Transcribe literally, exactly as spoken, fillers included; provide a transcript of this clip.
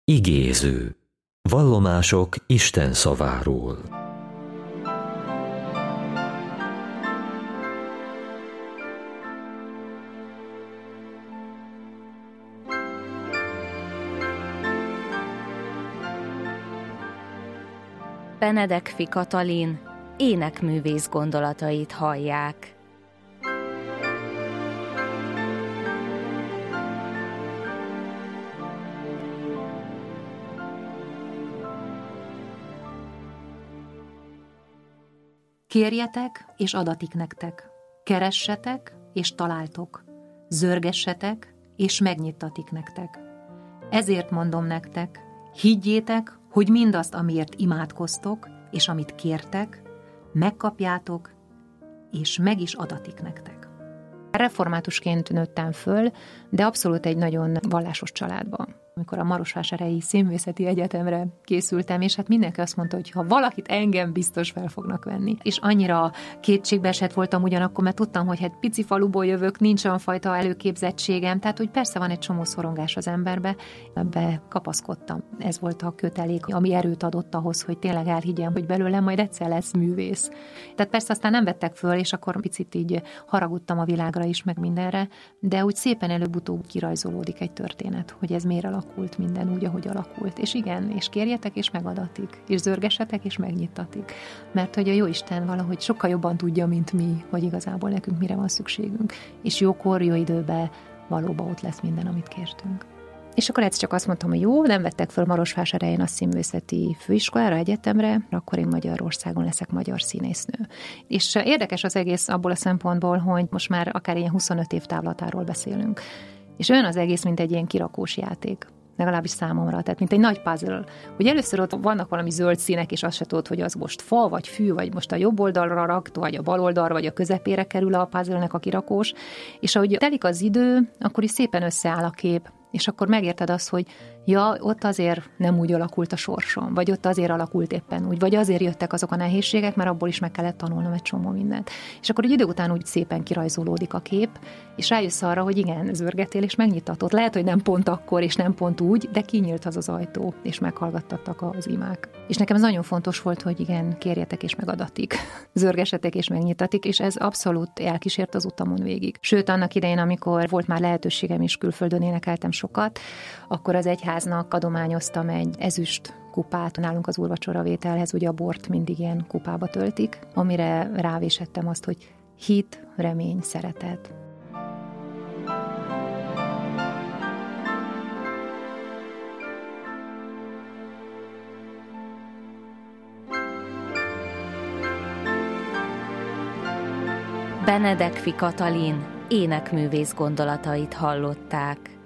Igéző. Vallomások Isten szaváról. Benedek Katalin énekművész gondolatait hallják. Kérjetek, és adatik nektek. Keressetek, és találtok. Zörgessetek, és megnyittatik nektek. Ezért mondom nektek, higgyétek, hogy mindazt, amiért imádkoztok, és amit kértek, megkapjátok, és meg is adatik nektek. Reformátusként nőttem föl, de abszolút egy nagyon vallásos családban. Amikor a Marosvásárhelyi Színművészeti Egyetemre készültem, és hát mindenki azt mondta, hogy ha valakit engem biztos fel fognak venni. És annyira kétségbeesett voltam ugyanakkor, mert tudtam, hogy hát pici faluból jövök, nincs olyan fajta előképzettségem, tehát hogy persze van egy csomó szorongás az emberbe, ebbe kapaszkodtam. Ez volt a kötelék, ami erőt adott ahhoz, hogy tényleg elhiggyem, hogy belőlem majd egyszer lesz művész. Tehát persze aztán nem vettek föl, és akkor picit így haragudtam a világra is, meg mindenre, de úgy szépen előbb-utóbb kirajzolódik egy történet, hogy ez miért alakult minden úgy, ahogy alakult. És igen, és kérjetek, és megadatik, és zörgessetek, és megnyittatik. Mert hogy a Jóisten valahogy sokkal jobban tudja, mint mi, hogy igazából nekünk mire van szükségünk. És jókor, jó időben valóban ott lesz minden, amit kértünk. És akkor egyszer csak azt mondtam, hogy jó, nem vettek föl Marosvásárhelyen a színművészeti főiskolára, egyetemre, akkor én Magyarországon leszek magyar színésznő. És érdekes az egész abból a szempontból, hogy most már akár ilyen huszonöt év távlatáról beszélünk. És olyan az egész, mint egy ilyen kirakós játék. Legalábbis számomra, tehát mint egy nagy puzzle. Hogy először ott vannak valami zöld színek, és azt se tudod, hogy az most fa, vagy fű, vagy most a jobb oldalra rakt, vagy a bal oldalra, vagy a közepére kerül a puzzle-nek a kirakós. És ahogy telik az idő, akkor is szépen összeáll a kép. És akkor megérted azt, hogy ja, ott azért nem úgy alakult a sorsom, vagy ott azért alakult éppen úgy, vagy azért jöttek azok a nehézségek, mert abból is meg kellett tanulnom egy csomó mindent. És akkor egy idő után úgy szépen kirajzolódik a kép, és rájössz arra, hogy igen, zörgetél és megnyitatott. Lehet, hogy nem pont akkor, és nem pont úgy, de kinyílt az az ajtó, és meghallgattattak az imák. És nekem ez nagyon fontos volt, hogy igen, kérjetek és megadatik. Zörgessetek és megnyitatik, és ez abszolút elkísért az utamon végig. Sőt, annak idején, amikor volt már lehetőségem, és külföldön énekeltem sokat, akkor az egyháznak adományoztam egy ezüst kupát. Nálunk az úrvacsoravételhez ugye a bort mindig ilyen kupába töltik, amire rávésettem azt, hogy hit, remény, szeretet. Benedek Katalin énekművész gondolatait hallották.